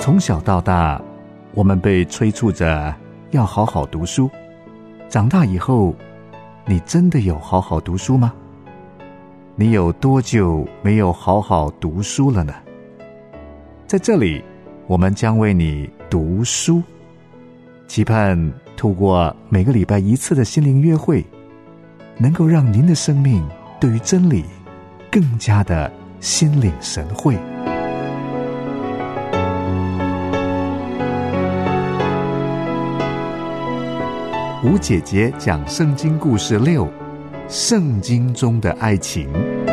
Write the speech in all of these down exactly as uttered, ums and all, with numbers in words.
从小到大，我们被催促着要好好读书。长大以后，你真的有好好读书吗？你有多久没有好好读书了呢？在这里，我们将为你读书，期盼透过每个礼拜一次的心灵约会，能够让您的生命对于真理更加的心领神会。吴姐姐讲圣经故事六，圣经中的爱情。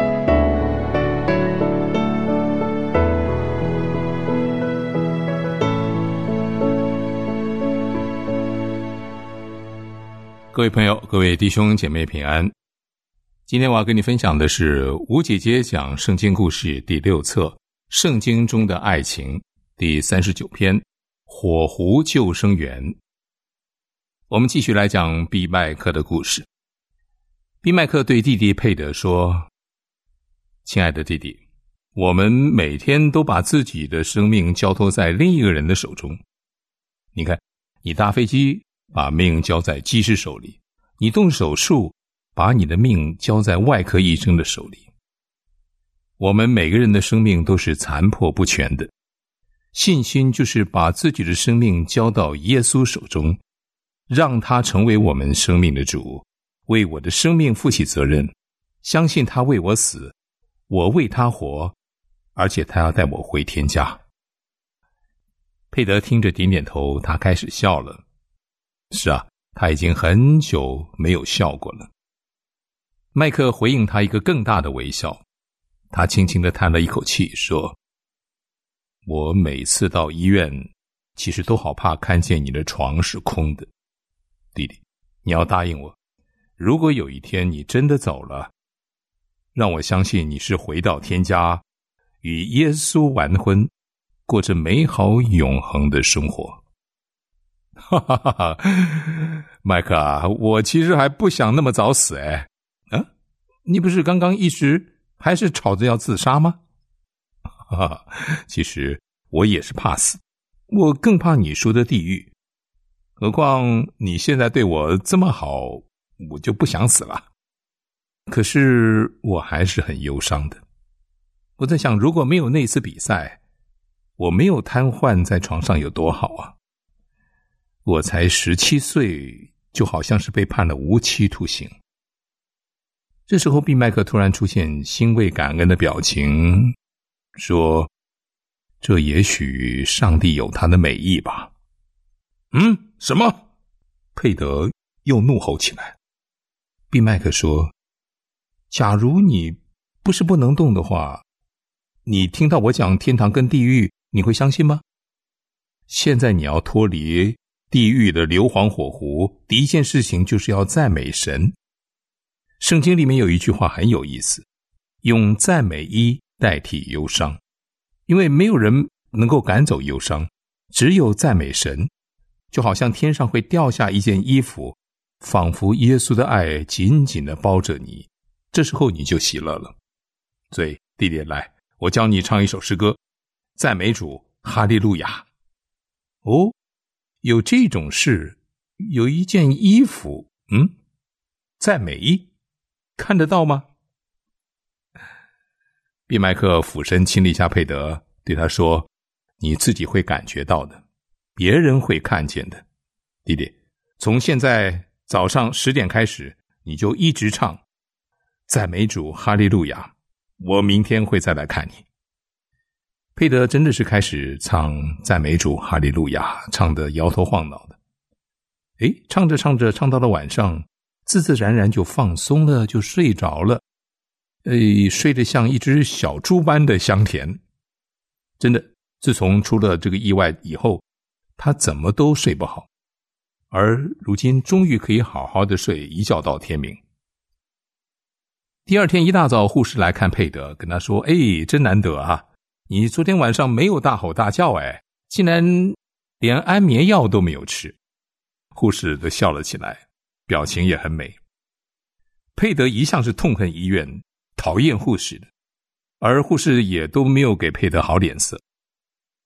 各位朋友，各位弟兄姐妹平安。今天我要跟你分享的是吴姐姐讲圣经故事第六册，圣经中的爱情第三十九篇，火湖救生员。我们继续来讲毕麦克的故事。毕麦克对弟弟佩德说，亲爱的弟弟，我们每天都把自己的生命交托在另一个人的手中。你看，你搭飞机把命交在机师手里，你动手术把你的命交在外科医生的手里。我们每个人的生命都是残破不全的，信心就是把自己的生命交到耶稣手中，让他成为我们生命的主，为我的生命负起责任，相信他为我死，我为他活，而且他要带我回天家。佩德听着点点头，他开始笑了。是啊，他已经很久没有笑过了。麦克回应他一个更大的微笑，他轻轻地叹了一口气说，我每次到医院其实都好怕看见你的床是空的。弟弟，你要答应我，如果有一天你真的走了，让我相信你是回到天家，与耶稣完婚，过着美好永恒的生活。哈哈哈哈，麦克啊，我其实还不想那么早死哎。啊，你不是刚刚一时还是吵着要自杀吗？哈哈，其实我也是怕死，我更怕你说的地狱。何况你现在对我这么好，我就不想死了。可是我还是很忧伤的。我在想，如果没有那次比赛，我没有瘫痪在床上有多好啊。我才十七岁，就好像是被判了无期徒刑。这时候毕麦克突然出现欣慰感恩的表情，说，这也许上帝有他的美意吧。嗯，什么？佩德又怒吼起来。毕麦克说，假如你不是不能动的话，你听到我讲天堂跟地狱，你会相信吗？现在你要脱离地狱的硫磺火湖，第一件事情就是要赞美神。圣经里面有一句话很有意思，用赞美衣代替忧伤，因为没有人能够赶走忧伤，只有赞美神。就好像天上会掉下一件衣服，仿佛耶稣的爱紧紧地包着你，这时候你就喜乐了。所以弟弟，来，我教你唱一首诗歌，赞美主，哈利路亚。哦，有这种事，有一件衣服，嗯，赞美衣，看得到吗？毕麦克俯身亲了一下佩德，对他说，你自己会感觉到的，别人会看见的。弟弟，从现在早上十点开始，你就一直唱赞美主，哈利路亚，我明天会再来看你。佩德真的是开始唱赞美主，哈利路亚，唱得摇头晃脑的。诶，唱着唱着，唱到了晚上，自自然然就放松了，就睡着了。诶，睡得像一只小猪般的香甜。真的，自从出了这个意外以后，他怎么都睡不好。而如今终于可以好好的睡，一觉到天明。第二天一大早，护士来看佩德，跟他说，诶，真难得啊，你昨天晚上没有大吼大叫，诶，竟然连安眠药都没有吃。护士都笑了起来，表情也很美。佩德一向是痛恨医院，讨厌护士的，而护士也都没有给佩德好脸色。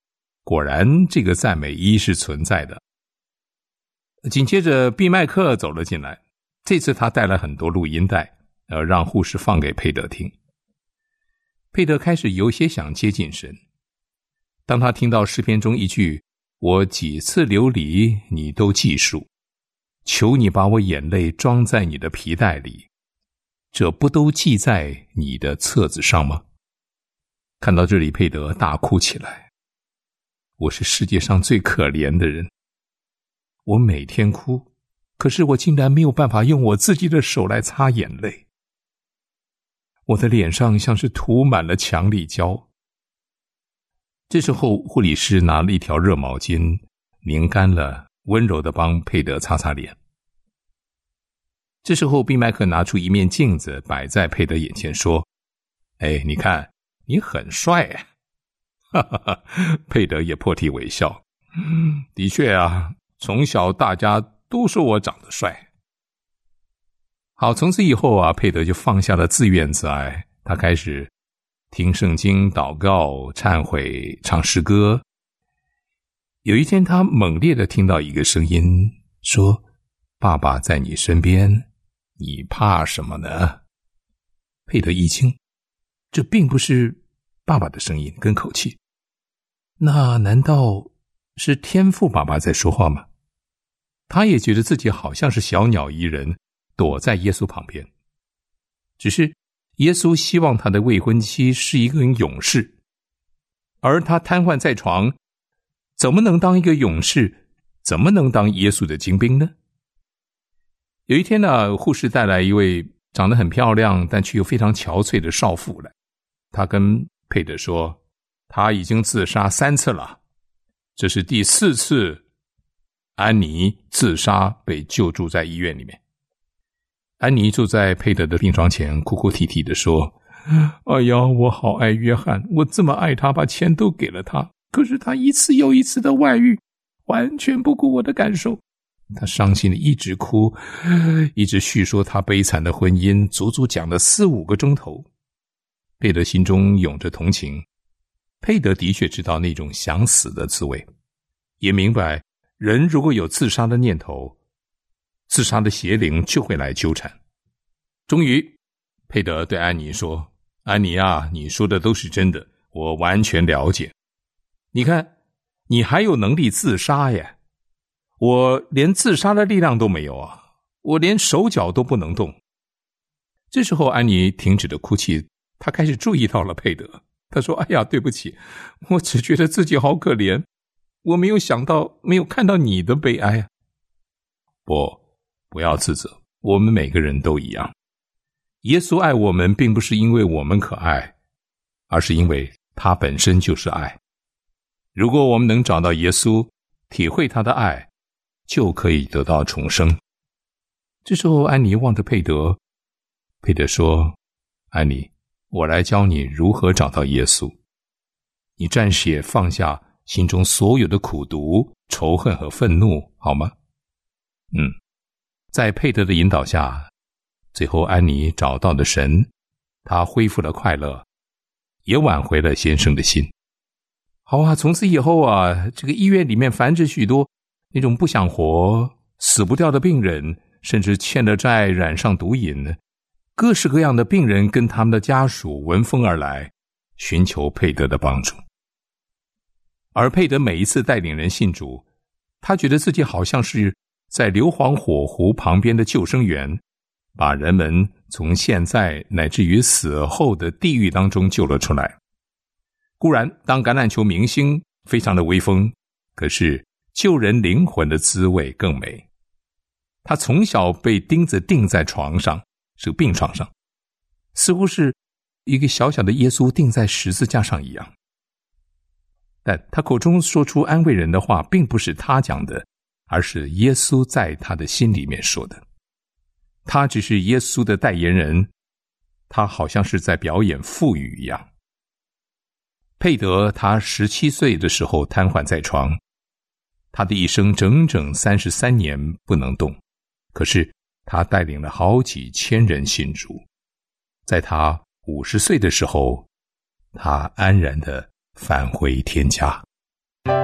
果然这个赞美一是存在的。紧接着毕麦克走了进来，这次他带了很多录音带，呃，让护士放给佩德听。佩德开始有些想接近神，当他听到诗篇中一句我几次流离你都记述，求你把我眼泪装在你的皮带里，这不都记在你的册子上吗？看到这里，佩德大哭起来。我是世界上最可怜的人，我每天哭，可是我竟然没有办法用我自己的手来擦眼泪。我的脸上像是涂满了强力胶。这时候护理师拿了一条热毛巾，拧干了，温柔地帮佩德擦擦脸。这时候毕麦克拿出一面镜子摆在佩德眼前说，哎，你看你很帅啊。哈哈哈，佩德也破涕为笑。的确啊，从小大家都说我长得帅。好，从此以后啊，佩德就放下了自怨自艾，他开始听圣经、祷告、忏悔、唱诗歌。有一天他猛烈地听到一个声音说，爸爸在你身边，你怕什么呢？佩德一惊，这并不是爸爸的声音跟口气，那难道是天父爸爸在说话吗？他也觉得自己好像是小鸟依人，躲在耶稣旁边。只是耶稣希望他的未婚妻是一个勇士，而他瘫痪在床，怎么能当一个勇士？怎么能当耶稣的精兵呢？有一天呢，护士带来一位长得很漂亮但却又非常憔悴的少妇来，她跟佩德说，她已经自杀三次了，这是第四次安妮自杀被救助在医院里面。安妮坐在佩德的病床前，哭哭啼啼地说，哎呀，我好爱约翰，我这么爱他，把钱都给了他，可是他一次又一次的外遇，完全不顾我的感受。他伤心的一直哭，一直叙说他悲惨的婚姻，足足讲了四五个钟头。佩德心中涌着同情，佩德的确知道那种想死的滋味，也明白人如果有自杀的念头，自杀的邪灵就会来纠缠。终于佩德对安妮说，安妮啊，你说的都是真的，我完全了解。你看，你还有能力自杀呀，我连自杀的力量都没有啊，我连手脚都不能动。这时候安妮停止了哭泣，她开始注意到了佩德。她说，哎呀，对不起，我只觉得自己好可怜，我没有想到，没有看到你的悲哀啊。不，不要自责，我们每个人都一样。耶稣爱我们并不是因为我们可爱，而是因为他本身就是爱。如果我们能找到耶稣，体会他的爱，就可以得到重生。这时候安妮望着佩德，佩德说，安妮，我来教你如何找到耶稣。你暂时也放下心中所有的苦毒、仇恨和愤怒，好吗？嗯，在佩德的引导下，最后安妮找到了神，她恢复了快乐，也挽回了先生的心。好啊，从此以后啊，这个医院里面繁殖许多那种不想活、死不掉的病人，甚至欠了债、染上毒瘾，各式各样的病人跟他们的家属闻风而来，寻求佩德的帮助。而佩德每一次带领人信主，他觉得自己好像是在硫磺火湖旁边的救生员，把人们从现在乃至于死后的地狱当中救了出来。固然当橄榄球明星非常的威风，可是救人灵魂的滋味更美。他从小被钉子钉在床上，是个病床上，似乎是一个小小的耶稣钉在十字架上一样。但他口中说出安慰人的话，并不是他讲的，而是耶稣在他的心里面说的。他只是耶稣的代言人，他好像是在表演腹语一样。佩德他十七岁的时候瘫痪在床，他的一生整整三十三年不能动，可是他带领了好几千人信主。在他五十岁的时候，他安然地返回天家。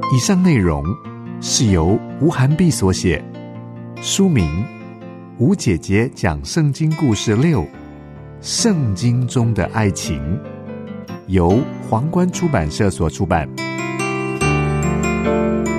以上内容是由吴涵碧所写，书名《吴姐姐讲圣经故事六：圣经中的爱情》，由皇冠出版社所出版。